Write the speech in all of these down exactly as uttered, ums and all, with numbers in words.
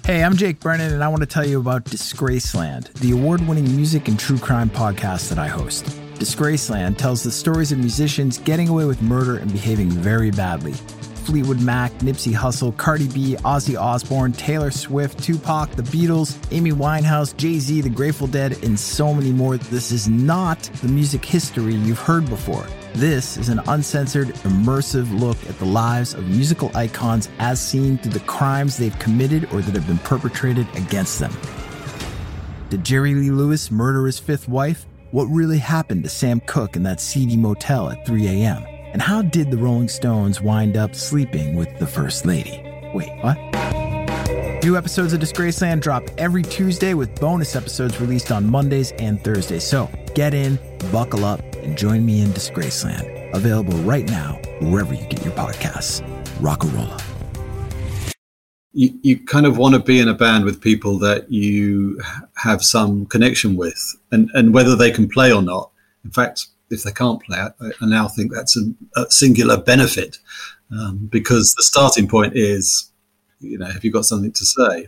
Hey, I'm Jake Brennan, and I want to tell you about Disgraceland, the award-winning music and true crime podcast that I host. Disgraceland tells the stories of musicians getting away with murder and behaving very badly. Fleetwood Mac, Nipsey Hussle, Cardi B, Ozzy Osbourne, Taylor Swift, Tupac, The Beatles, Amy Winehouse, Jay-Z, The Grateful Dead, and so many more. This is not the music history you've heard before. This is an uncensored, immersive look at the lives of musical icons as seen through the crimes they've committed or that have been perpetrated against them. Did Jerry Lee Lewis murder his fifth wife? What really happened to Sam Cooke in that seedy motel at three a.m.? And how did the Rolling Stones wind up sleeping with the First Lady? Wait, what? New episodes of Disgraceland drop every Tuesday with bonus episodes released on Mondays and Thursdays. So get in, buckle up, and join me in Disgraceland. Available right now, wherever you get your podcasts. Rock-a-rolla. You, you kind of want to be in a band with people that you have some connection with, and, and whether they can play or not. In fact, if they can't play, I, I now think that's a, a singular benefit, um, because the starting point is, you know, have you got something to say?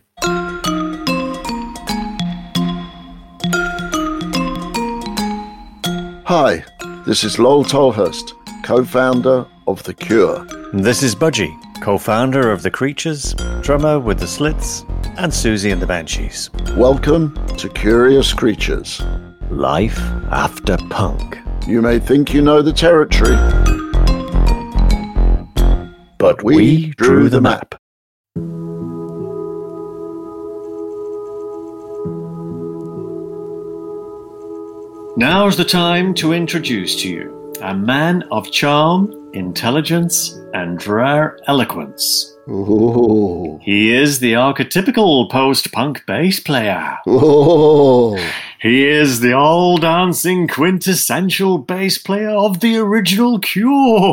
Hi, this is Lowell Tolhurst, co-founder of The Cure. This is Budgie, co-founder of The Creatures, drummer with The Slits, and Susie and the Banshees. Welcome to Curious Creatures. Life after punk. You may think you know the territory, but we, we drew the map. Now's the time to introduce to you a man of charm, intelligence, and rare eloquence. Ooh. He is the archetypical post-punk bass player. Ooh. He is the all-dancing quintessential bass player of the original Cure.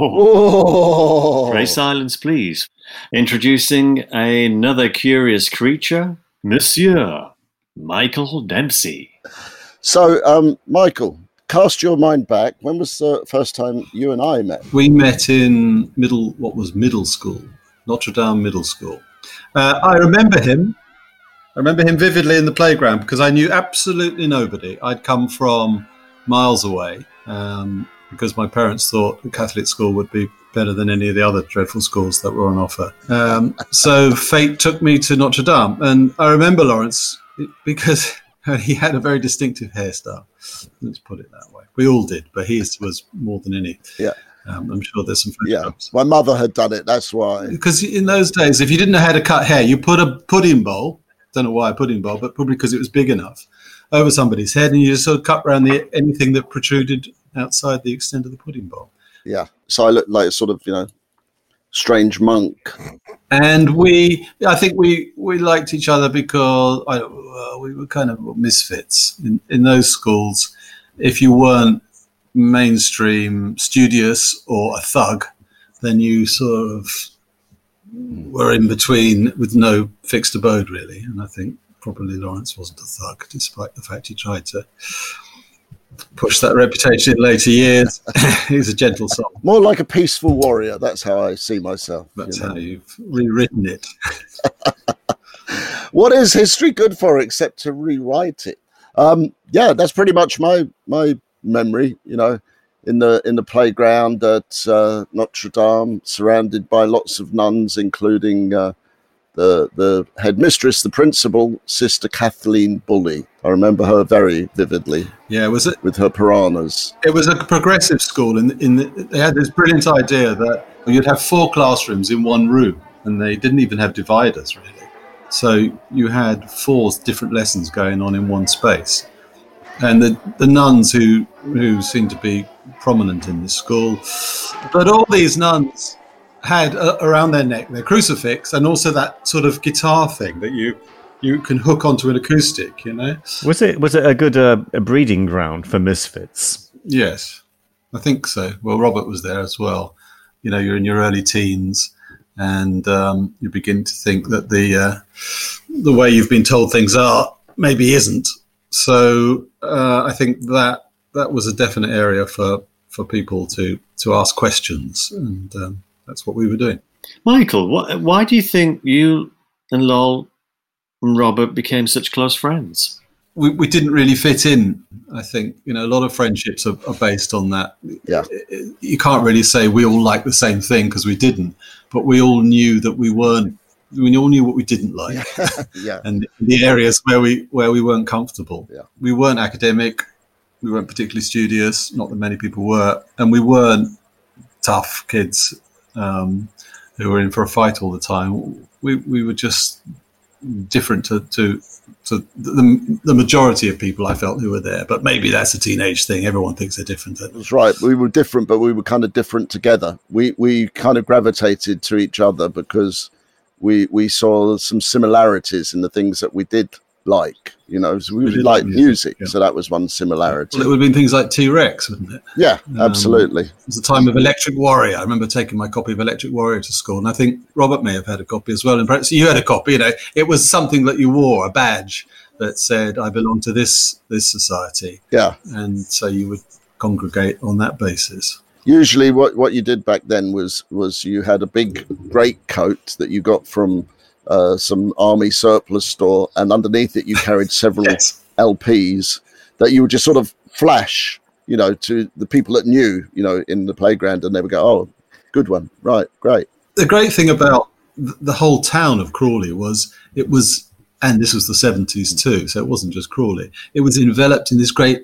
Ooh. Pray silence, please. Introducing another curious creature, Monsieur Michael Dempsey. So, um, Michael, cast your mind back. When was the first time you and I met? We met in middle, what was middle school, Notre Dame Middle School. Uh, I remember him. I remember him vividly in the playground because I knew absolutely nobody. I'd come from miles away um, because my parents thought the Catholic school would be better than any of the other dreadful schools that were on offer. Um, so fate took me to Notre Dame. And I remember Lawrence because he had a very distinctive hairstyle. Let's put it that way. We all did, but his was more than any. Yeah. Um, I'm sure there's some photographs. Yeah, my mother had done it, that's why. Because in those days, if you didn't know how to cut hair, you put a pudding bowl, don't know why a pudding bowl, but probably because it was big enough, over somebody's head, and you just sort of cut around the, anything that protruded outside the extent of the pudding bowl. Yeah, so I looked like a sort of, you know, strange monk. And we, I think we, we liked each other because I, uh, we were kind of misfits in, in those schools. If you weren't mainstream, studious, or a thug, then you sort of were in between with no fixed abode, really. And I think probably Lawrence wasn't a thug, despite the fact he tried to push that reputation in later years. He's a gentle soul. More like a peaceful warrior. That's how I see myself. That's you know? how you've rewritten it. What is history good for except to rewrite it? Um, yeah, that's pretty much my my memory. You know, in the in the playground at uh, Notre Dame, surrounded by lots of nuns, including uh, the the headmistress, the principal, Sister Kathleen Bully. I remember her very vividly. Yeah, was it with her piranhas? It was a progressive school, and in, in the, they had this brilliant idea that you'd have four classrooms in one room, and they didn't even have dividers really. So you had four different lessons going on in one space. And the, the nuns who who seemed to be prominent in the school, but all these nuns had uh, around their neck their crucifix and also that sort of guitar thing that you you can hook onto an acoustic, you know. Was it was it a good uh, a breeding ground for misfits? Yes, I think so. Well, Robert was there as well. You know, you're in your early teens, and um, you begin to think that the uh, the way you've been told things are maybe isn't. So uh, I think that that was a definite area for, for people to, to ask questions, and um, that's what we were doing. Michael, wh- why do you think you and Lowell and Robert became such close friends? We, we didn't really fit in, I think. You know, a lot of friendships are, are based on that. Yeah. You can't really say we all like the same thing, because we didn't, but we all knew that we weren't, we all knew what we didn't like. Yeah. And the areas where we where we weren't comfortable. Yeah. We weren't academic, we weren't particularly studious, not that many people were, and we weren't tough kids um, who were in for a fight all the time. We we were just different to to, to the, the majority of people I felt who were there. But maybe that's a teenage thing. Everyone thinks they're different. That's right. We were different, but we were kind of different together. We we kind of gravitated to each other because we we saw some similarities in the things that we did like. You know, so we, we liked music, music yeah. So that was one similarity. Well, it would have been things like T-Rex, wouldn't it? Yeah, absolutely. Um, it was the time of Electric Warrior. I remember taking my copy of Electric Warrior to school, and I think Robert may have had a copy as well. And perhaps you had a copy. You know, it was something that you wore, a badge that said, "I belong to this this society." Yeah, and so you would congregate on that basis. Usually, what what you did back then was was you had a big greatcoat that you got from Uh, some army surplus store, and underneath it you carried several yes. L Ps that you would just sort of flash, you know, to the people that knew, you know, in the playground, and they would go, "Oh, good one, right, great." The great thing about th- the whole town of Crawley was it was, and this was the seventies too, so it wasn't just Crawley. It was enveloped in this great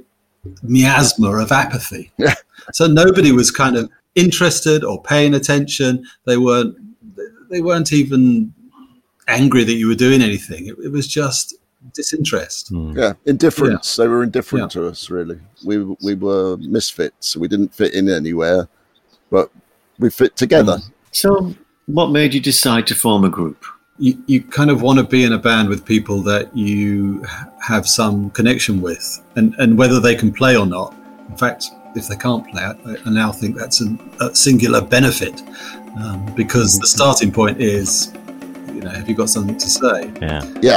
miasma of apathy. Yeah. So nobody was kind of interested or paying attention. They weren't. They weren't even angry that you were doing anything. It, it was just disinterest. Mm. Yeah, indifference. Yeah. They were indifferent yeah. to us, really. We we were misfits. We didn't fit in anywhere, but we fit together. Mm. So what made you decide to form a group? You, you kind of want to be in a band with people that you have some connection with, and, and whether they can play or not. In fact, if they can't play, I, I now think that's an, a singular benefit, um, because the starting point is, you know, have you got something to say? Yeah. Yeah.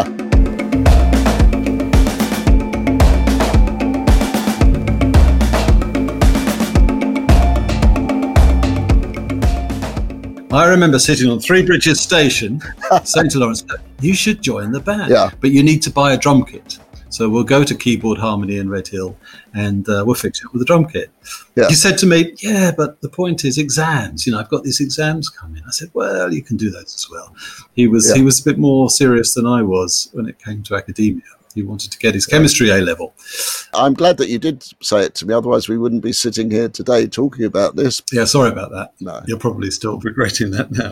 I remember sitting on Three Bridges Station saying to Lawrence, you should join the band, yeah. but you need to buy a drum kit. So we'll go to Keyboard Harmony in Red Hill and uh, we'll fix it with a drum kit. Yeah. He said to me, yeah, but the point is exams. You know, I've got these exams coming. I said, well, you can do those as well. He was yeah. he was a bit more serious than I was when it came to academia. He wanted to get his chemistry A level. I'm glad that you did say it to me. Otherwise, we wouldn't be sitting here today talking about this. Yeah, sorry about that. No. You're probably still regretting that now.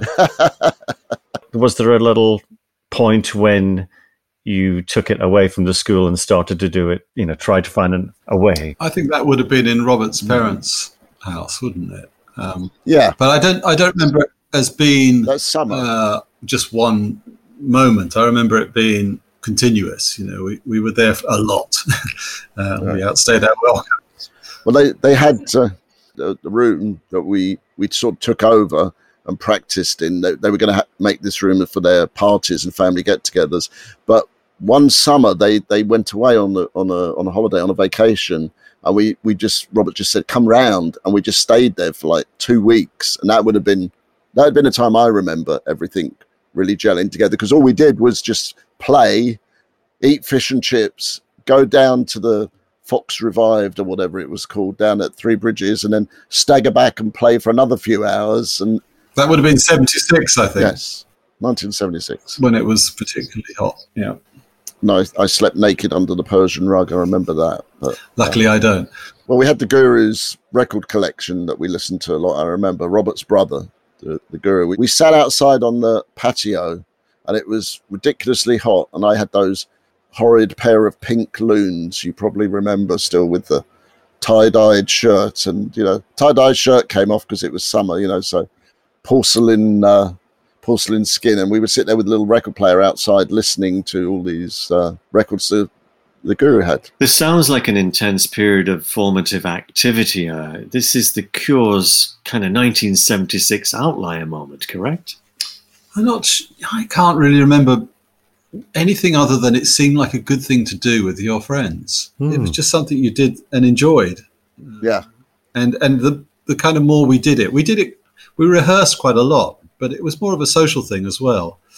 Was there a little point when you took it away from the school and started to do it, you know, try to find an, a way? I think that would have been in Robert's parents' mm. house, wouldn't it? Um, yeah. But I don't I don't remember it as being That's summer. Uh, just one moment. I remember it being continuous. You know, we, we were there a lot. uh, right. We outstayed our welcome. Well, they, they had uh, the, the room that we, we sort of took over and practiced in. They, they were going to ha- make this room for their parties and family get-togethers. But one summer they, they went away on the, on a on a holiday, on a vacation, and we, we just Robert just said, come round, and we just stayed there for like two weeks, and that would have been that had been a time I remember everything really gelling together, because all we did was just play, eat fish and chips, go down to the Fox Revived or whatever it was called down at Three Bridges, and then stagger back and play for another few hours. And that would have been seventy-six, I think. Yes, nineteen seventy-six. When it was particularly hot, yeah. No, I, I slept naked under the Persian rug. I remember that. But, Luckily, uh, I don't. Well, we had the Guru's record collection that we listened to a lot. I remember Robert's brother, the, the Guru. We, we sat outside on the patio, and it was ridiculously hot. And I had those horrid pair of pink loons you probably remember still, with the tie-dyed shirt. And, you know, tie-dyed shirt came off because it was summer, you know, so porcelain... Uh, porcelain skin, and we would sit there with a little record player outside listening to all these uh, records that the Guru had. This sounds like an intense period of formative activity. Uh, this is the Cure's kind of nineteen seventy-six outlier moment, correct? I'm not. I can't really remember anything other than it seemed like a good thing to do with your friends. Hmm. It was just something you did and enjoyed. Yeah, and and the the kind of more we did it, we did it. We rehearsed quite a lot. But it was more of a social thing as well.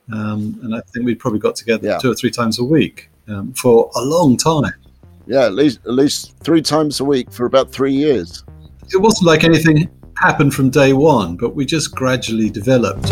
Um, and I think we probably got together Yeah. two or three times a week um, for a long time. Yeah, at least at least three times a week for about three years. It wasn't like anything happened from day one, but we just gradually developed.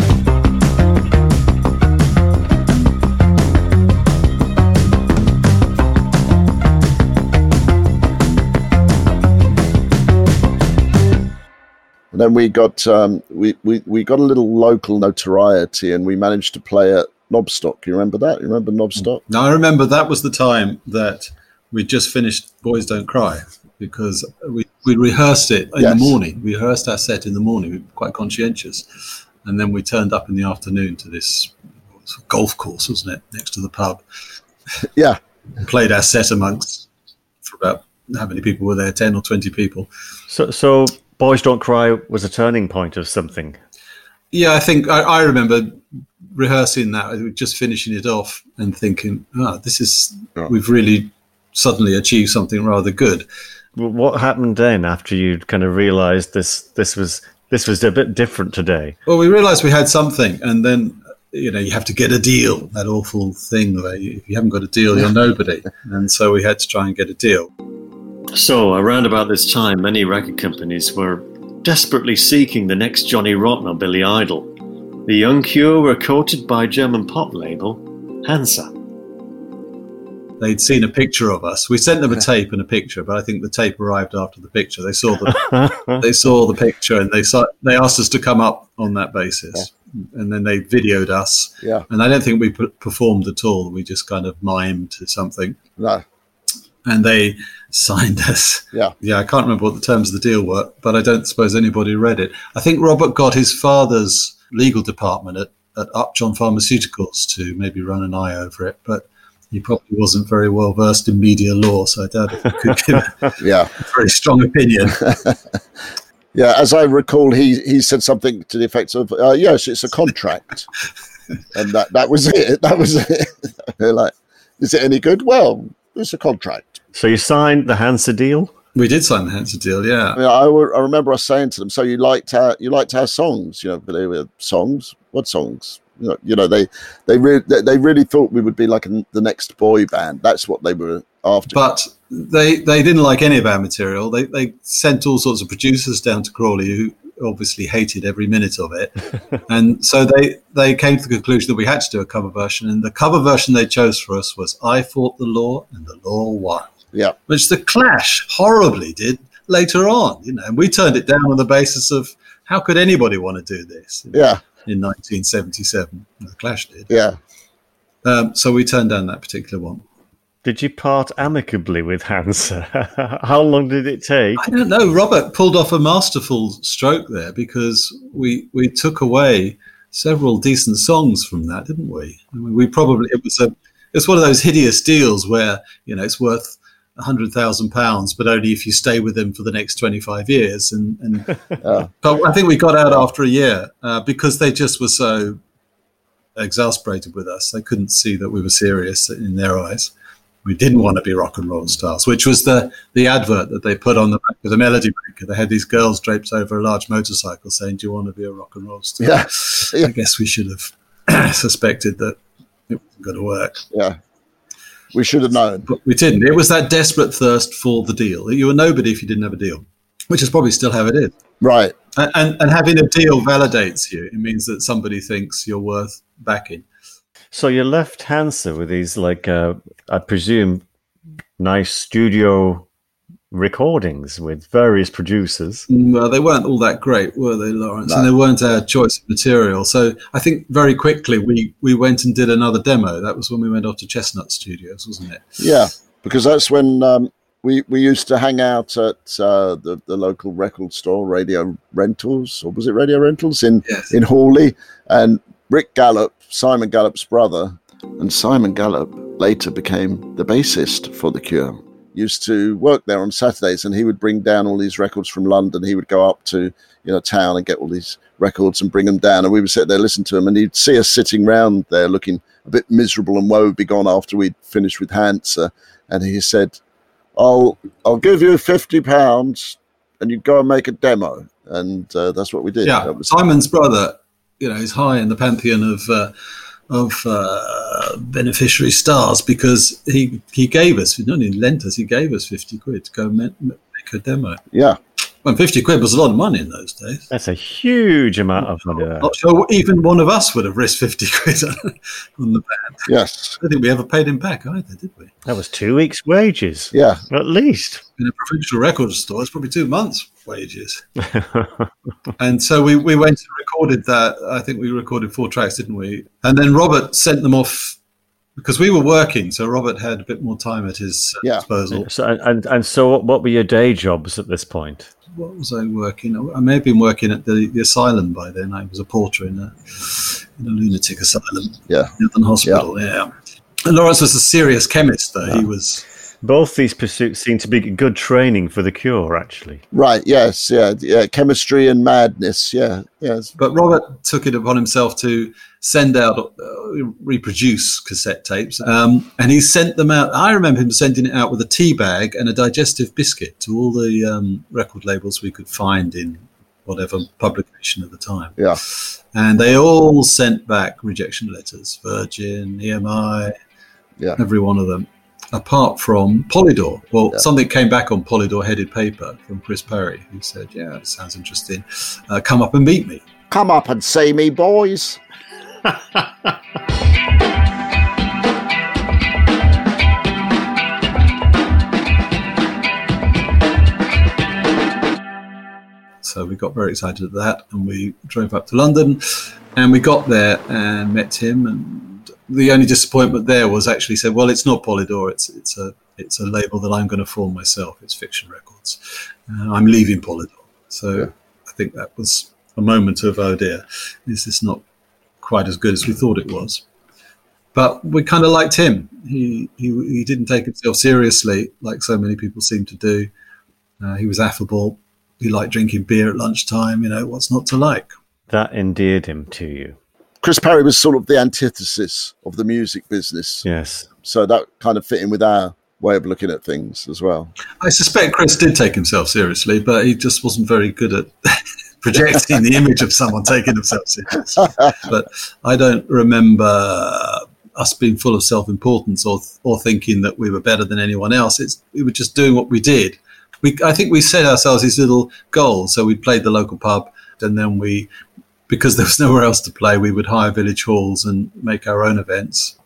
And then we got um, we, we, we got a little local notoriety, and we managed to play at Knobstock. You remember that? You remember Knobstock? Now, I remember that was the time that we just finished Boys Don't Cry, because we, we rehearsed it in Yes. the morning. We rehearsed our set in the morning. We were quite conscientious. And then we turned up in the afternoon to this golf course, wasn't it, next to the pub. Yeah, And played our set amongst, for about, how many people were there, ten or twenty people. So, so Boys Don't Cry was a turning point of something. Yeah, I think I, I remember rehearsing that, just finishing it off and thinking, ah, this is, Yeah. we've really suddenly achieved something rather good. Well, what happened then after you kind of realised this this was this was a bit different today? Well, we realised we had something, and then, you know, you have to get a deal, that awful thing where you, if you haven't got a deal, you're nobody. And so we had to try and get a deal. So, around about this time, many record companies were desperately seeking the next Johnny Rotten or Billy Idol. The Young Cure were courted by German pop label Hansa. They'd seen a picture of us. We sent them a tape and a picture, but I think the tape arrived after the picture. They saw the they saw the picture, and they saw, they asked us to come up on that basis. And then they videoed us. yeah, And I don't think we p- performed at all. We just kind of mimed to something. no, And they signed us. yeah, Yeah, I can't remember what the terms of the deal were, but I don't suppose anybody read it. I think Robert got his father's legal department at, at Upjohn Pharmaceuticals to maybe run an eye over it, but he probably wasn't very well versed in media law, so I doubt if he could give a yeah. very strong opinion. Yeah, as I recall, he, he said something to the effect of, uh, yes, it's a contract. And that, that was it. That was it. They're like, is it any good? Well, it's a contract. So you signed the Hansa deal? We did sign the Hansa deal, yeah. I, mean, I, w- I remember us saying to them, so you liked our, you liked our songs, you know, but they were songs? What songs? You know, you know they they, re- they really thought we would be like a, the next boy band. That's what they were after. But they they didn't like any of our material. They they sent all sorts of producers down to Crawley who obviously hated every minute of it. And so they, they came to the conclusion that we had to do a cover version. And the cover version they chose for us was I Fought the Law and the Law Won. Yeah, Which the Clash horribly did later on. You know, and we turned it down on the basis of how could anybody want to do this? yeah, In nineteen seventy-seven, the Clash did. yeah. Um, so we turned down that particular one. Did you part amicably with Hansa? How long did it take? I don't know. Robert pulled off a masterful stroke there, because we we took away several decent songs from that, didn't we? I mean, we probably it was a it's one of those hideous deals where, you know, it's worth a hundred thousand pounds, but only if you stay with them for the next twenty-five years. And, and Oh. but I think we got out after a year uh, because they just were so exasperated with us. They couldn't see that we were serious in their eyes. We didn't want to be rock and roll stars, which was the, the advert that they put on the back of the Melody Maker. They had these girls draped over a large motorcycle saying, do you want to be a rock and roll star? Yeah. Yeah. I guess we should have suspected that it wasn't going to work. Yeah, we should have known. But we didn't. It was that desperate thirst for the deal. You were nobody if you didn't have a deal, which is probably still how it is. Right. And, and, and having a deal validates you. It means that somebody thinks you're worth backing. So you left Hansa with these, like, uh, I presume, nice studio recordings with various producers. Well, they weren't all that great, were they, Lawrence? No. And they weren't our choice of material. So I think very quickly we, we went and did another demo. That was when we went off to Chestnut Studios, wasn't it? Yeah, because that's when um, we we used to hang out at uh, the the local record store, Radio Rentals, or was it Radio Rentals in Yes. in Hawley? And Rick Gallup, Simon Gallup's brother, and Simon Gallup later became the bassist for The Cure, used to work there on Saturdays, and he would bring down all these records from London. He would go up to, you know, town and get all these records and bring them down, and we would sit there, listen to them, and he'd see us sitting round there looking a bit miserable and woe begone after we'd finished with Hansa, and he said, I'll I'll give you fifty pounds and you go and make a demo. And uh, that's what we did. Yeah, That was, Simon's brother, you know, is high in the pantheon of uh, of uh, beneficiary stars because he he gave us, not only lent us, he gave us fifty quid to go make a demo. Yeah. Well, fifty quid was a lot of money in those days. That's a huge amount of money there. Not sure even one of us would have risked fifty quid on the band. Yes. I don't think we ever paid him back either, did we? That was two weeks' wages. Yeah. At least. In a provincial record store, it's probably two months' wages. And so we, we went and recorded that. I think we recorded four tracks, didn't we? And then Robert sent them off because we were working. So Robert had a bit more time at his uh, Yeah. disposal. So, and, and so what were your day jobs at this point? What was I working? I may have been working at the, the asylum by then. I was a porter in a, in a lunatic asylum. Yeah. In the hospital, yeah. yeah. And Lawrence was a serious chemist, though. Yeah. He was... Both these pursuits seem to be good training for the Cure, actually. Right. Yes. Yeah. Yeah. Chemistry and madness. Yeah. Yes. But Robert took it upon himself to send out, uh, reproduce cassette tapes, um, and he sent them out. I remember him sending it out with a tea bag and a digestive biscuit to all the um, record labels we could find in whatever publication at the time. Yeah. And they all sent back rejection letters, Virgin, E M I, Yeah. every one of them. Apart from Polydor. Well, Yeah. something came back on Polydor-headed paper from Chris Perry, who said, yeah, that sounds interesting. Uh, come up and meet me. Come up and see me, boys. So we got very excited at that, and we drove up to London, and we got there and met him, and the only disappointment there was actually said, well, it's not Polydor, it's it's a it's a label that I'm going to form myself. It's Fiction Records. Uh, I'm leaving Polydor. So Yeah. I think that was a moment of, oh dear, is this not quite as good as we thought it was? But we kind of liked him. He, he he didn't take himself seriously like so many people seem to do. Uh, he was affable. He liked drinking beer at lunchtime. You know, what's not to like? That endeared him to you. Chris Perry was sort of the antithesis of the music business. Yes. So that kind of fit in with our way of looking at things as well. I suspect Chris did take himself seriously, but he just wasn't very good at projecting the image of someone taking himself seriously. But I don't remember us being full of self-importance or or thinking that we were better than anyone else. It's we were just doing what we did. We I think we set ourselves these little goals. So we played the local pub, and then we, because there was nowhere else to play, we would hire village halls and make our own events.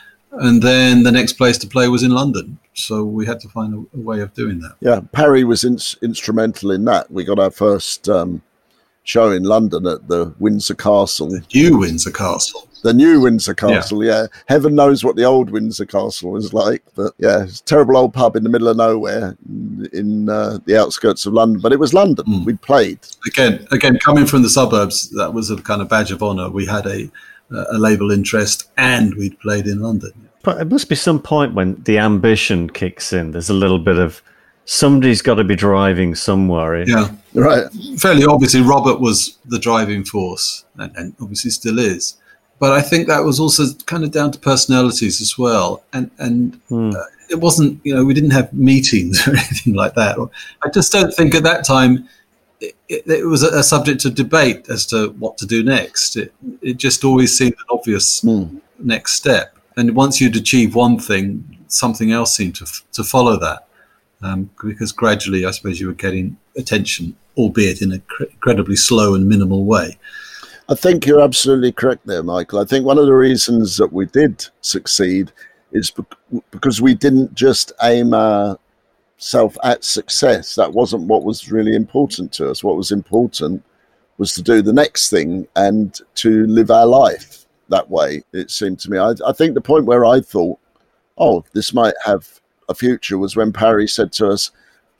And then the next place to play was in London. So we had to find a, a way of doing that. Yeah, Perry was in, instrumental in that. We got our first um, show in London at the Windsor Castle. The new Windsor Castle. The new Windsor Castle, yeah. yeah. Heaven knows what the old Windsor Castle was like. But yeah, it's a terrible old pub in the middle of nowhere in, in uh, the outskirts of London. But it was London. Mm. We'd played. Again, again, coming from the suburbs, that was a kind of badge of honour. We had a, a label interest and we'd played in London. But it must be some point when the ambition kicks in. There's a little bit of somebody's got to be driving somewhere. Yeah, right. Fairly obviously, Robert was the driving force, and, and obviously still is. But I think that was also kind of down to personalities as well. And and hmm. uh, it wasn't, you know, we didn't have meetings or anything like that. I just don't think at that time it, it, it was a, a subject of debate as to what to do next. It it just always seemed an obvious mm. next step. And once you'd achieve one thing, something else seemed to to follow that. Um, because gradually, I suppose you were getting attention, albeit in an cr- incredibly slow and minimal way. I think you're absolutely correct there, Michael. I think one of the reasons that we did succeed is because we didn't just aim ourselves at success. That wasn't what was really important to us. What was important was to do the next thing and to live our life that way, it seemed to me. I, I think the point where I thought, oh, this might have a future was when Perry said to us,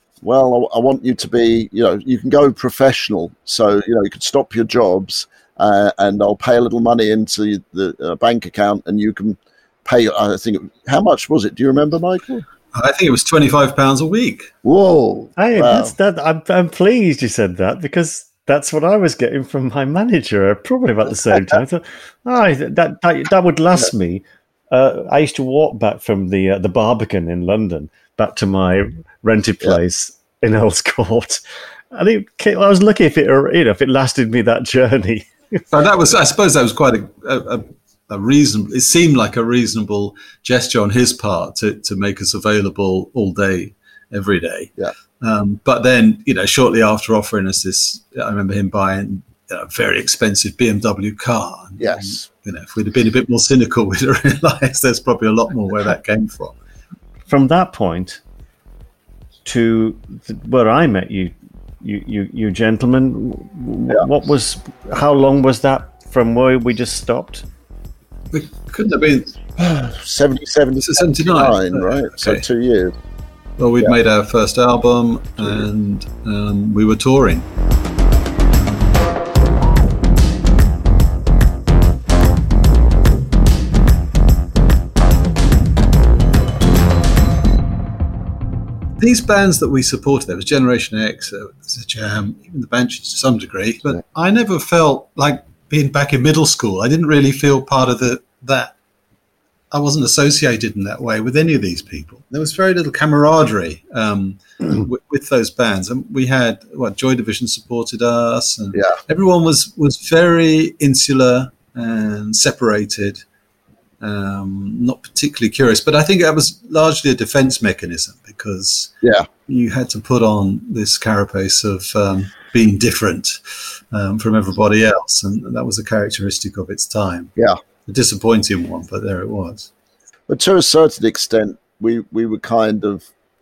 well, I, I want you to be, you know, you can go professional. So, you know, you could stop your jobs uh, and I'll pay a little money into the uh, bank account and you can pay, I think, how much was it? Do you remember, Michael? I think it was twenty-five pounds a week. Whoa. Hey, wow. that's that. I'm, I'm pleased you said that because that's what I was getting from my manager probably about the same time. I thought, oh, that, that, that would last me. Uh, I used to walk back from the uh, the Barbican in London back to my rented place yeah. in Earl's Court. I think I was lucky if it, you know, if it lasted me that journey. So that was, I suppose, that was quite a, a, a reasonable. It seemed like a reasonable gesture on his part to to make us available all day, every day. Yeah. Um, but then, you know, shortly after offering us this, I remember him buying a very expensive B M W car. And, Yes. you know, if we'd have been a bit more cynical, we'd have realised there's probably a lot more where that came from. From that point to th- where I met you, you, you, you gentlemen, w- Yeah. what was, how long was that from where we just stopped? We couldn't have been. seventy, seventy, It's a seventy-nine, seventy-nine, right? okay. So two years. Well, we'd Yeah. made our first album and um, we were touring. These bands that we supported, there was Generation X, there was the Jam, even the Banshees to some degree, but I never felt like being back in middle school. I didn't really feel part of the that. I wasn't associated in that way with any of these people. There was very little camaraderie um, with, with those bands. And we had, what, Joy Division supported us, and Yeah. everyone was, was very insular and separated, um, not particularly curious. But I think that was largely a defense mechanism because Yeah. you had to put on this carapace of um, being different um, from everybody else. And that was a characteristic of its time. Yeah. A disappointing one, but there it was. But to a certain extent, we, we were kind of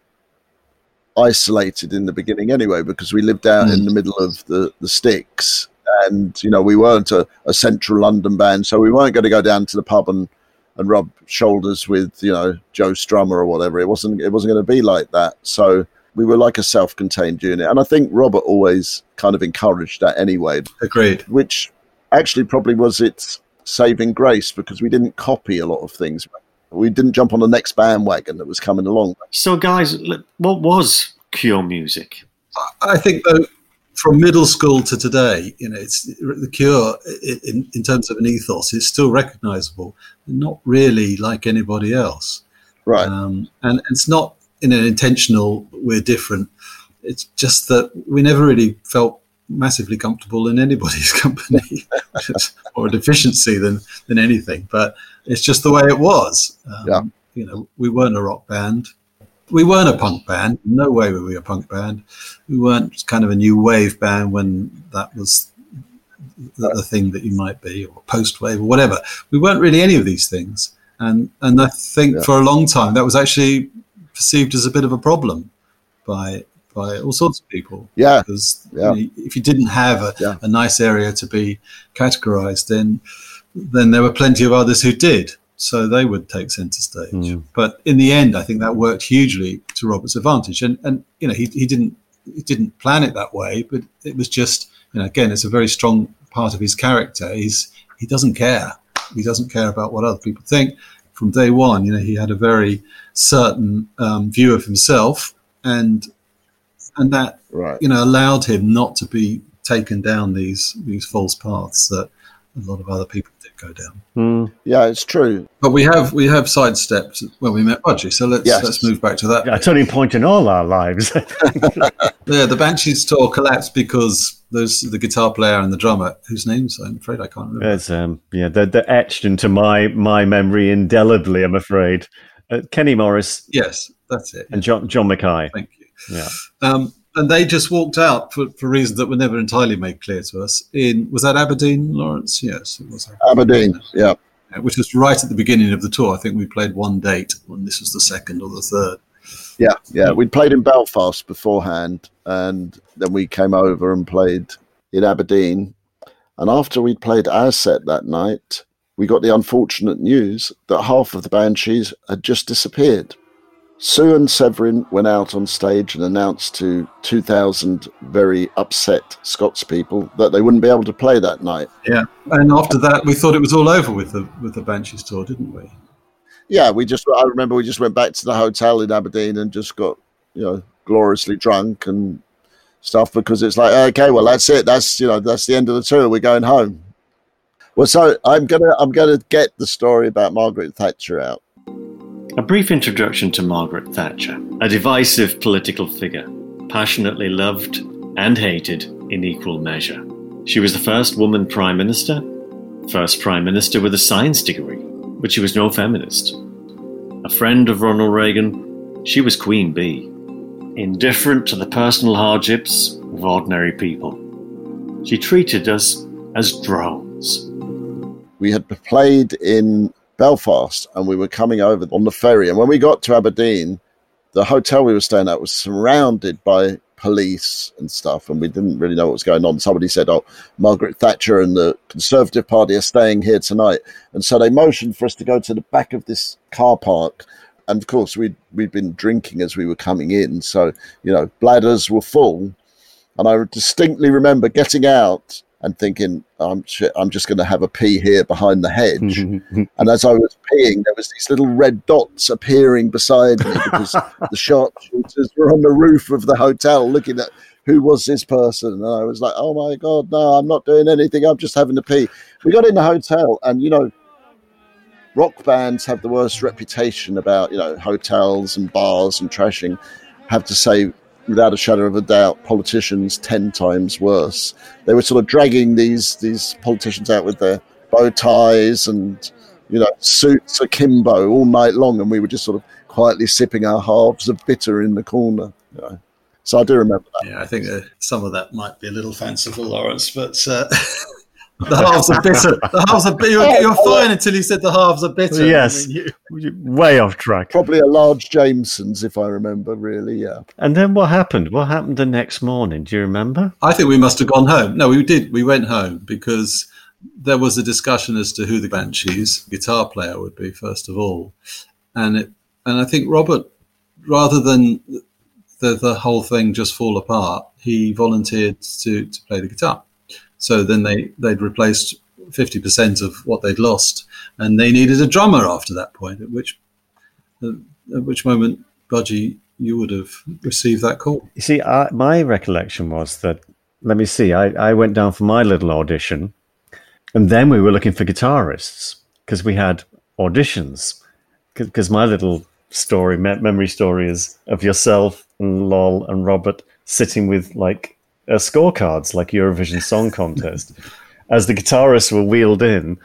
isolated in the beginning anyway, because we lived out mm. in the middle of the, the sticks. And, you know, we weren't a, a central London band, so we weren't going to go down to the pub and, and rub shoulders with, you know, Joe Strummer or whatever. It wasn't it wasn't going to be like that. So we were like a self-contained unit. And I think Robert always kind of encouraged that anyway. Agreed. Which actually probably was its saving grace, because we didn't copy a lot of things. We didn't jump on the next bandwagon that was coming along. So, guys, what was Cure music? I think, though, from middle school to today, you know, it's the Cure in, in terms of an ethos is still recognisable, not really like anybody else. Right. Um, and it's not in an intentional, we're different. It's just that we never really felt massively comfortable in anybody's company, which is more a deficiency than than anything. But it's just the way it was. Um, yeah. You know, we weren't a rock band. We weren't a punk band. No way were we a punk band. We weren't kind of a new wave band when that was the, the thing that you might be, or post wave or whatever. We weren't really any of these things. And and I think yeah. for a long time that was actually perceived as a bit of a problem by by all sorts of people. Yeah. Because yeah. You know, if you didn't have a, yeah. a nice area to be categorized, then then there were plenty of others who did. So they would take centre stage. Mm. But in the end, I think that worked hugely to Robert's advantage. And and you know, he he didn't he didn't plan it that way, but it was just, you know, again, it's a very strong part of his character. He's he doesn't care. He doesn't care about what other people think. From day one, you know, he had a very certain um, view of himself, and and that right. you know allowed him not to be taken down these these false paths that a lot of other people did go down. Mm. Yeah, it's true. But we have we have sidestepped when we met Budgie, so let's yes. let's move back to that. Yeah, a turning point in all our lives. Yeah, the Banshees tour collapsed because there's the guitar player and the drummer, whose names I'm afraid I can't remember. It's, um, yeah, they're, they're etched into my my memory indelibly, I'm afraid. Uh, Kenny Morris. Yes, that's it. And John John Mackay. Thank you. Yeah. Um, and they just walked out for, for reasons that were never entirely made clear to us. In was that Aberdeen, Lawrence? Yes, it was Aberdeen. Aberdeen. Yeah. Which was right at the beginning of the tour. I think we played one date, and this was the second or the third. Yeah, yeah. We'd played in Belfast beforehand, and then we came over and played in Aberdeen. And after we'd played our set that night, we got the unfortunate news that half of the Banshees had just disappeared. Sue and Severin went out on stage and announced to two thousand very upset Scots people that they wouldn't be able to play that night. Yeah, and after that, we thought it was all over with the with the Banshees tour, didn't we? Yeah, we just. I remember we just went back to the hotel in Aberdeen and just got, you know, gloriously drunk and stuff, because it's like, okay, well, that's it. That's, you know, that's the end of the tour. We're going home. Well, so I'm gonna I'm gonna get the story about Margaret Thatcher out. A brief introduction to Margaret Thatcher, a divisive political figure, passionately loved and hated in equal measure. She was the first woman Prime Minister, First Prime Minister with a science degree, but she was no feminist. A friend of Ronald Reagan, she was Queen Bee. Indifferent to the personal hardships of ordinary people. She treated us as drones. We had played in Belfast and we were coming over on the ferry. And when we got to Aberdeen, the hotel we were staying at was surrounded by police and stuff. And we didn't really know what was going on. Somebody said, oh, Margaret Thatcher and the Conservative Party are staying here tonight. And so they motioned for us to go to the back of this car park. And of course, we'd, we'd been drinking as we were coming in. So, you know, bladders were full. And I distinctly remember getting out and thinking, I'm shit, I'm just going to have a pee here behind the hedge. And as I was peeing, there was these little red dots appearing beside me because the sharpshooters were on the roof of the hotel looking at who was this person. And I was like, oh my God, no, I'm not doing anything. I'm just having a pee. We got in the hotel and, you know, rock bands have the worst reputation about, you know, hotels and bars and trashing. Have to say, without a shadow of a doubt, politicians ten times worse. They were sort of dragging these these politicians out with their bow ties and, you know, suits akimbo all night long, and we were just sort of quietly sipping our halves of bitter in the corner. You know. So I do remember that. Yeah, I think uh, some of that might be a little fanciful, Lawrence, but uh, the halves are bitter. The halves are bitter. You're, you're fine until you said the halves are bitter. Yes, I mean, you... way off track. Probably a large Jameson's, if I remember, really, yeah. And then what happened? What happened the next morning? Do you remember? I think we must have gone home. No, we did. We went home because there was a discussion as to who the Banshees guitar player would be, first of all. And it, and I think Robert, rather than the, the whole thing just fall apart, he volunteered to, to play the guitar. So then they, they'd replaced fifty percent of what they'd lost, and they needed a drummer after that point, at which at which moment, Budgie, you would have received that call. You see, I, my recollection was that, let me see, I, I went down for my little audition, and then we were looking for guitarists, because we had auditions, because my little story, memory story is of yourself and Lol and Robert sitting with, like, Uh, scorecards like Eurovision Song Contest as the guitarists were wheeled in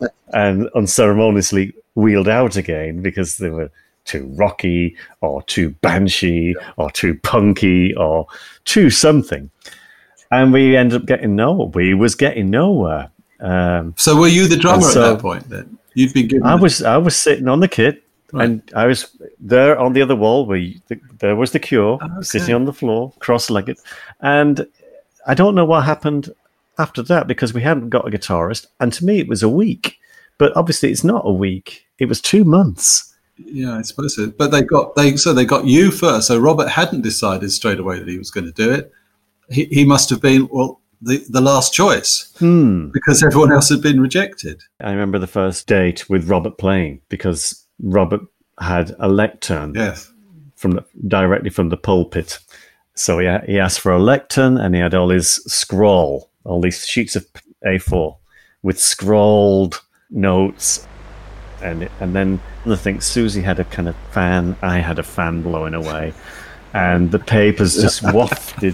and unceremoniously wheeled out again because they were too rocky or too banshee or too punky or too something. And we ended up getting nowhere. We was getting nowhere. Um, so were you the drummer so at that point then? You'd been given I the- was I was sitting on the kit. Right. And I was there on the other wall where you, the, there was the Cure, okay, sitting on the floor, cross-legged. And I don't know what happened after that because we hadn't got a guitarist. And to me, it was a week. But obviously, it's not a week. It was two months. Yeah, I suppose so. But they got they so they got you first. So Robert hadn't decided straight away that he was going to do it. He he must have been well the, the last choice hmm. because everyone else had been rejected. I remember the first date with Robert playing because Robert had a lectern, yes, from the, directly from the pulpit. So he he asked for a lectern, and he had all his scroll, all these sheets of A four with scrawled notes, and and then I think Susie had a kind of fan, I had a fan blowing away, and the papers just wafted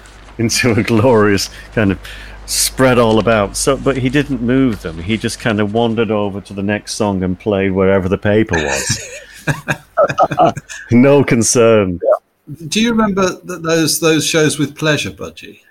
into a glorious kind of spread all about. So, but he didn't move them. He just kind of wandered over to the next song and played wherever the paper was. No concern. Do you remember that those those shows with Pleasure, Budgie?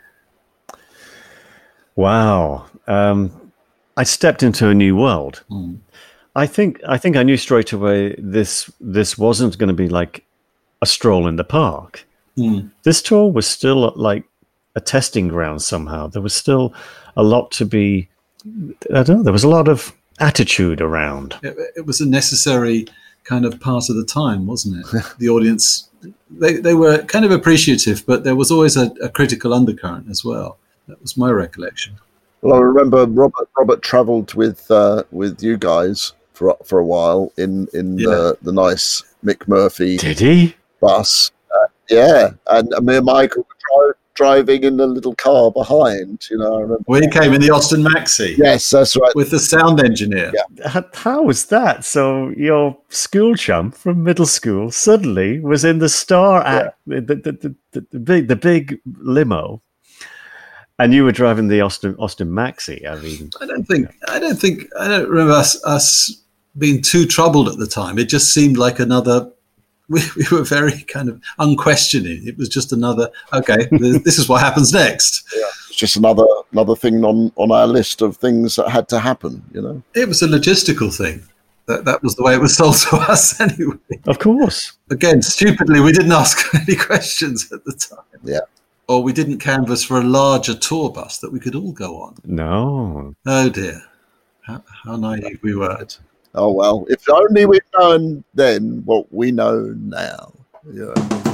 Wow. Um, I stepped into a new world. Mm. I think I think I knew straight away this this wasn't going to be like a stroll in the park. Mm. This tour was still like a testing ground somehow. There was still a lot to be, I don't know, there was a lot of attitude around. It, it was a necessary kind of part of the time, wasn't it? The audience, they, they were kind of appreciative, but there was always a, a critical undercurrent as well. That was my recollection. Well, I remember Robert Robert travelled with uh, with you guys for for a while in, in Yeah. the, the nice Mick Murphy Did he? bus. Uh, yeah, and me and Michael were dri- driving in the little car behind, you know, I remember. We came in the Austin Maxi Yes, that's right. with the sound engineer. Yeah. How, how was that? So your school chum from middle school suddenly was in the star act, the, the, the, the, the big the big limo, And you were driving the Austin Austin Maxi. I mean, I don't think I don't think I don't remember us us being too troubled at the time. It just seemed like another. We, we were very kind of unquestioning. It was just another. Okay, this is what happens next. Yeah. It's just another another thing on on our list of things that had to happen. You know, it was a logistical thing. That that was the way it was sold to us anyway. Of course. Again, stupidly, we didn't ask any questions at the time. Yeah. Or we didn't canvass for a larger tour bus that we could all go on. No. Oh, dear. How, how naive we were. Oh, well, if only we'd known then what we know now. Yeah.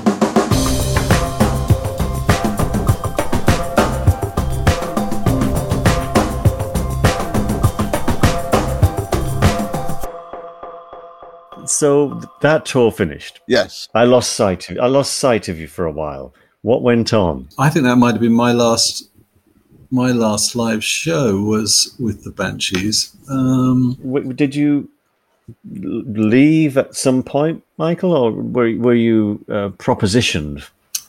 So that tour finished. Yes. I lost sight of I lost sight of you for a while. What went on? I think that might have been my last my last live show was with the Banshees. Um, w- did you leave at some point, Michael, or were were you uh, propositioned?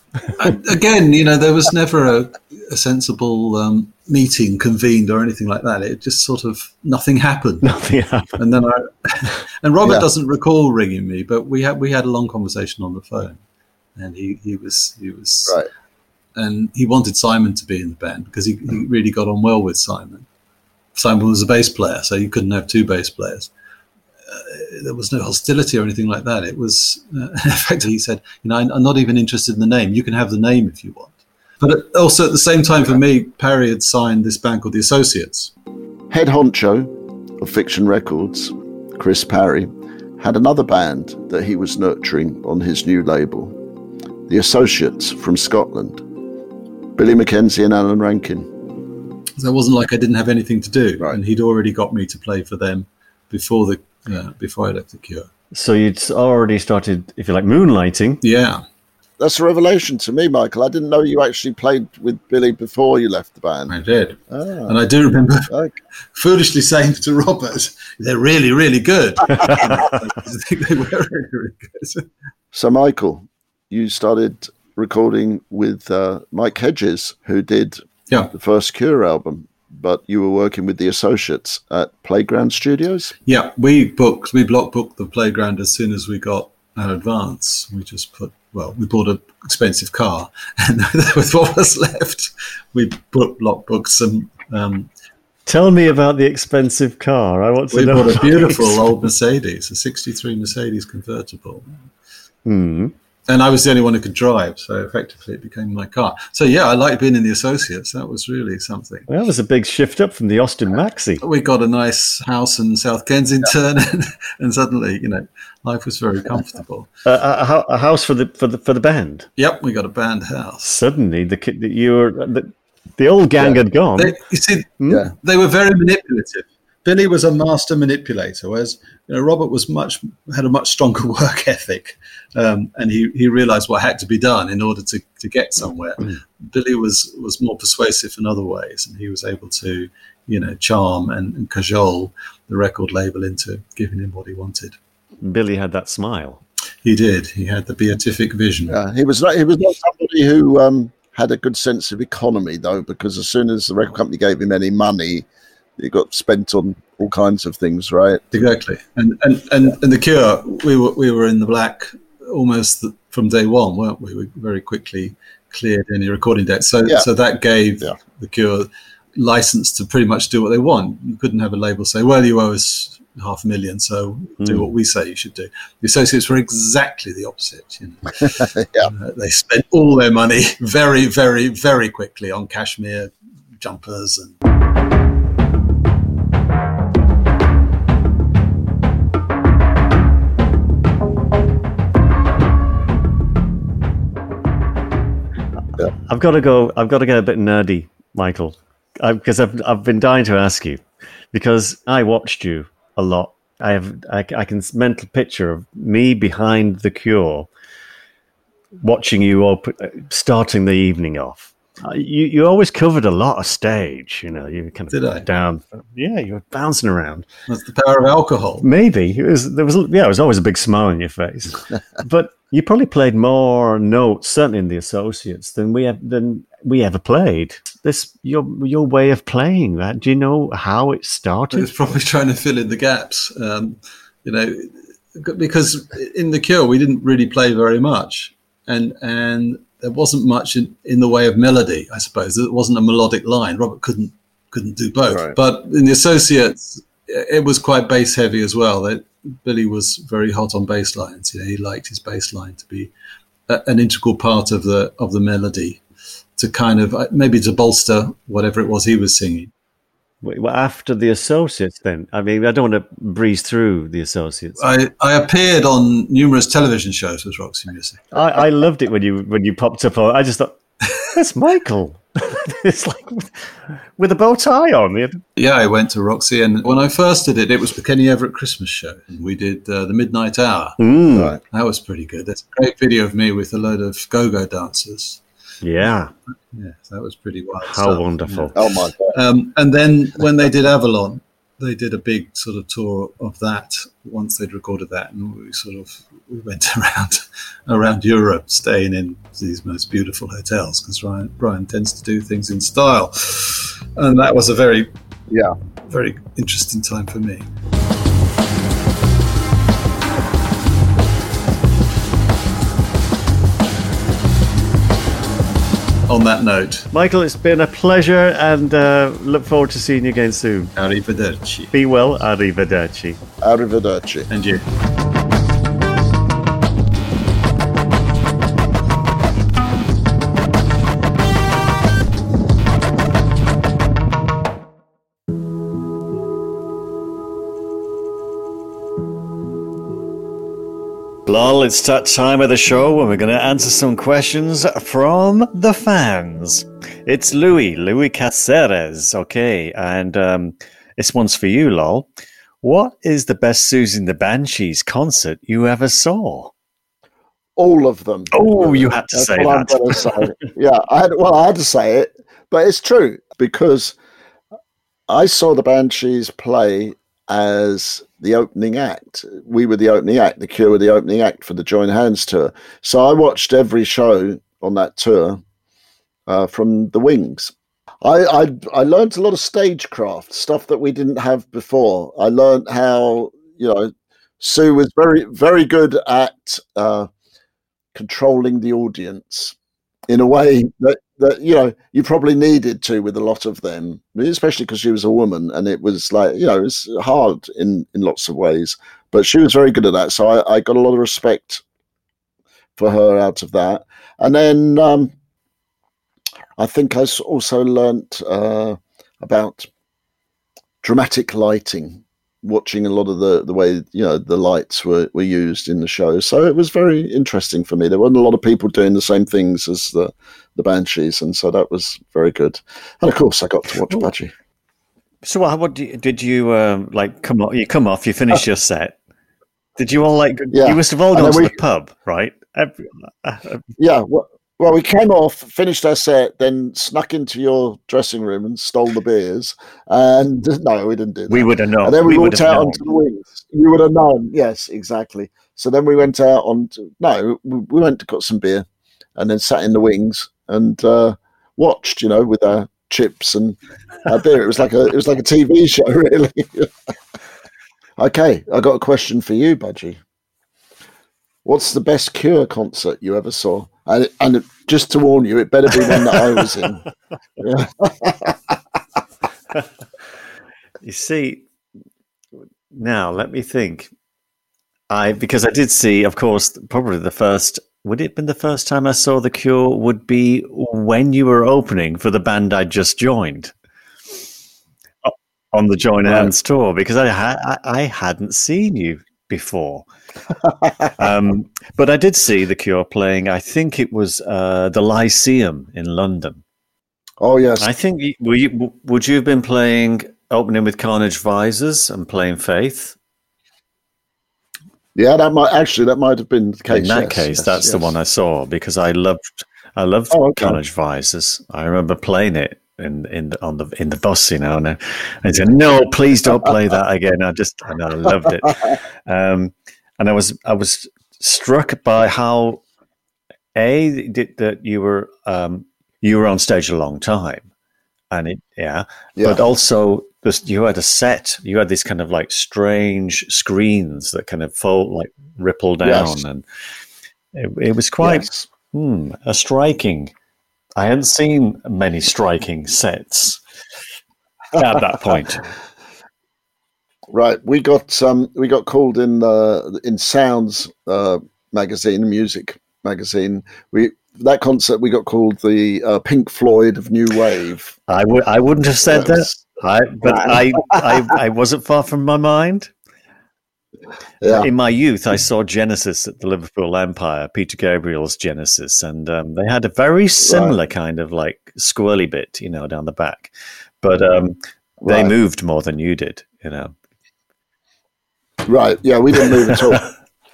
I, again, you know, there was never a, a sensible um, meeting convened or anything like that. It just sort of nothing happened. Nothing happened. And then I and Robert Yeah. doesn't recall ringing me, but we had we had a long conversation on the phone, and he, he was he was Right. and he wanted Simon to be in the band because he, he really got on well with Simon. Simon was a bass player, so you couldn't have two bass players. Uh, there was no hostility or anything like that. It was, uh, in fact, he said, you know, I'm not even interested in the name. You can have the name if you want. But also at the same time for me, Parry had signed this band called The Associates. Head honcho of Fiction Records, Chris Parry, had another band that he was nurturing on his new label, The Associates from Scotland, Billy Mackenzie and Alan Rankin. So it wasn't like I didn't have anything to do, Right. and he'd already got me to play for them before the uh, before I left the Cure. So you'd already started, if you like, moonlighting. Yeah, That's a revelation to me, Michael. I didn't know you actually played with Billy before you left the band. I did, Ah, and I do remember okay. foolishly saying to Robert, "They're really, really good." I think they were really, really good. So, Michael, you started recording with uh, Mike Hedges, who did Yeah, the first Cure album, but you were working with the Associates at Playground Studios. yeah. We booked, we block booked the Playground as soon as we got an advance. We just put, well, we bought an expensive car, and with what was left, we booked, block booked some. Um, Tell me about the expensive car. I want to we know. bought a beautiful old Mercedes, a sixty-three Mercedes convertible. Hmm. And I was the only one who could drive, so effectively it became my car. So yeah, I liked being in the Associates. That was really something. Well, that was a big shift up from the Austin Maxi. We got a nice house in South Kensington, and, and suddenly, you know, life was very comfortable. Uh, a, hou- a house for the for the for the band. Yep, we got a band house. Suddenly, the kid that you were the, the old gang Yeah. had gone. They, you see, Yeah. they were very manipulative. Billy was a master manipulator, whereas you know, Robert was much had a much stronger work ethic, um, and he, he realised what had to be done in order to, to get somewhere. Billy was was more persuasive in other ways, and he was able to, you know, charm and, and cajole the record label into giving him what he wanted. Billy had that smile. He did. He had the beatific vision. Yeah, he was not. He was not somebody who um, had a good sense of economy, though, because as soon as the record company gave him any money, it got spent on all kinds of things, right? Exactly, and and and, and the Cure, we were we were in the black almost the, from day one, weren't we? We very quickly cleared any recording debt, so Yeah. so that gave Yeah. the Cure license to pretty much do what they want. You couldn't have a label say, "Well, you owe us half a million, so do Mm. what we say you should do." The Associates were exactly the opposite. You know, Yeah. Uh, they spent all their money very, very, very quickly on cashmere jumpers and. I've got to go. I've got to get a bit nerdy, Michael, because I've I've been dying to ask you, because I watched you a lot. I have I, I can mental picture of me behind the Cure, watching you op- starting the evening off, Uh, you you always covered a lot of stage. You know, you kind of Did I? down. Yeah, you were bouncing around. That's the power of alcohol. Maybe it was there was yeah, it was always a big smile on your face. But you probably played more notes, certainly in the associates, than we have than we ever played. This your your way of playing that. Do you know how it started? It's probably trying to fill in the gaps. Um, you know, because in The Cure we didn't really play very much, and and there wasn't much in, in the way of melody. I suppose there wasn't a melodic line. Robert couldn't couldn't do both. Right. But in the associates, it was quite bass heavy as well. They, Billy was very hot on bass lines. You know, he liked his bass line to be a, an integral part of the of the melody, to kind of maybe to bolster whatever it was he was singing. Well, after the associates, then I mean, I don't want to breeze through the associates. I, I appeared on numerous television shows with Roxy Music. I, I loved it when you when you popped up. I just thought, that's Michael. It's like with a bow tie on. Yeah, I went to Roxy, and when I first did it, it was the Kenny Everett Christmas show. And we did uh, the Midnight Hour. Mm. Right. That was pretty good. There's a great video of me with a load of go-go dancers. Yeah. Yeah, that was pretty wild. How stuff. wonderful. Yeah. Oh, my God. Um, and then when they did Avalon, they did a big sort of tour of that once they'd recorded that. And we sort of we went around around Europe, staying in these most beautiful hotels, because Brian, Brian tends to do things in style. And that was a very, yeah, very interesting time for me. On that note, Michael, it's been a pleasure, and uh, look forward to seeing you again soon. Arrivederci. Be well, arrivederci. Arrivederci. And you. Well, it's that time of the show when we're going to answer some questions from the fans. It's Louis, Louis Caceres. Okay, and um, this one's for you, Lol. What is the best Susie and the Banshees concert you ever saw? All of them. Oh, you had to That's say what that. I'm gonna say. Yeah, I had, well, I had to say it, but it's true, because I saw the Banshees play as the opening act. We were the opening act. The Cure were the opening act for the Join Hands tour. So I watched every show on that tour uh, from the wings. I, I I learned a lot of stagecraft, stuff that we didn't have before. I learned how, you know, Sue was very, very good at uh, controlling the audience in a way that, that, you know, you probably needed to with a lot of them, especially because she was a woman, and it was like, you know, it was hard in, in lots of ways, but she was very good at that. So I, I got a lot of respect for her out of that. And then um, I think I also learnt uh, about dramatic lighting, watching a lot of the, the way, you know, the lights were, were used in the show. So it was very interesting for me. There weren't a lot of people doing the same things as the, the Banshees, and so that was very good. And of course, I got to watch Budgie. So what, what did you, did you um, like come off? You come off, you finish your set. Did you all like, yeah. you must have all And gone then to we- the pub, right? Every, uh, uh, Yeah, well, well, we came off, finished our set, then snuck into your dressing room and stole the beers. And no, we didn't do that. we would have known. And then we, we would walked have out known. onto the wings. You would have known. Yes, exactly. So then we went out on. No, we we went to got some beer, and then sat in the wings and uh, watched. You know, with our chips and our beer. It was like a. It was like a T V show, really. Okay, I got a question for you, Budgie. What's the best Cure concert you ever saw? And, and just to warn you, it better be one that I was in. Yeah. You see, now let me think. I because I did see, of course, probably the first. Would it have been the first time I saw The Cure? Would be when you were opening for the band I just joined on the Join Right. Hands tour, because I ha- I I hadn't seen you before. um, but I did see The Cure playing. I think it was uh, the Lyceum in London. Oh yes. I think you- were you, would you have been playing opening with Carnage Visors and playing Faith? Yeah, that might actually that might have been the case. In that yes, case, yes, that's the yes. one I saw, because I loved I loved Oh, okay. College Visors. I remember playing it in in the, on the in the bus, you know, and I, I said, "No, please don't play that again." I just, I know, I loved it, um, and I was I was struck by how a did that you were um, you were on stage a long time, and it yeah, Yeah. but also this, you had a set, you had these kind of like strange screens that kind of fold like ripple down, Yes. and it, it was quite Yes. hmm, a striking. I hadn't seen many striking sets at that point. Right, we got um, we got called in uh, in Sounds uh, magazine, music magazine. We that concert we got called the uh, Pink Floyd of New Wave. I would I wouldn't have said That that, was- I, but I, I I wasn't far from my mind. Yeah, In my youth, I saw Genesis at the Liverpool Empire, Peter Gabriel's Genesis, and um, they had a very similar kind of like squirrely bit, you know, down the back. But um, they Right. moved more than you did, you know. right. Yeah, we didn't move at all.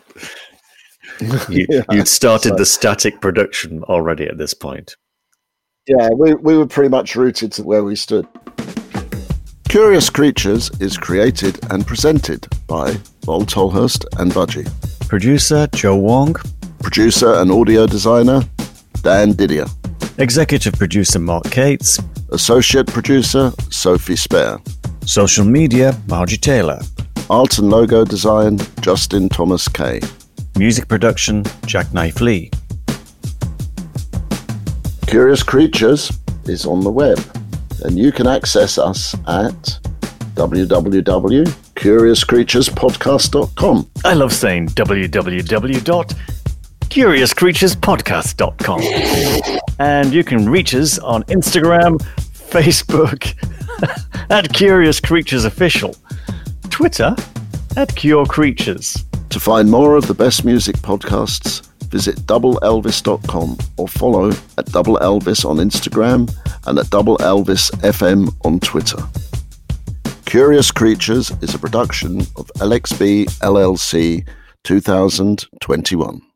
You, Yeah, you'd started so- the static production already at this point. Yeah, we, we were pretty much rooted to where we stood. Curious Creatures is created and presented by Vol Tolhurst and Budgie. Producer Joe Wong, Producer and audio designer Dan Didier. executive producer Mark Cates, Associate producer Sophie Spare. social media Margie Taylor, Art and logo design Justin Thomas Kay. music production Jackknife Lee. Curious Creatures is on the web, and you can access us at w w w dot curious creatures podcast dot com. I love saying w w w dot curious creatures podcast dot com. And you can reach us on Instagram, Facebook at Curious Creatures Official, Twitter at Cure Creatures. To find more of the best music podcasts, visit double elvis dot com or follow at Double Elvis on Instagram and at Double Elvis F M on Twitter. Curious Creatures is a production of L X B L L C two thousand twenty-one.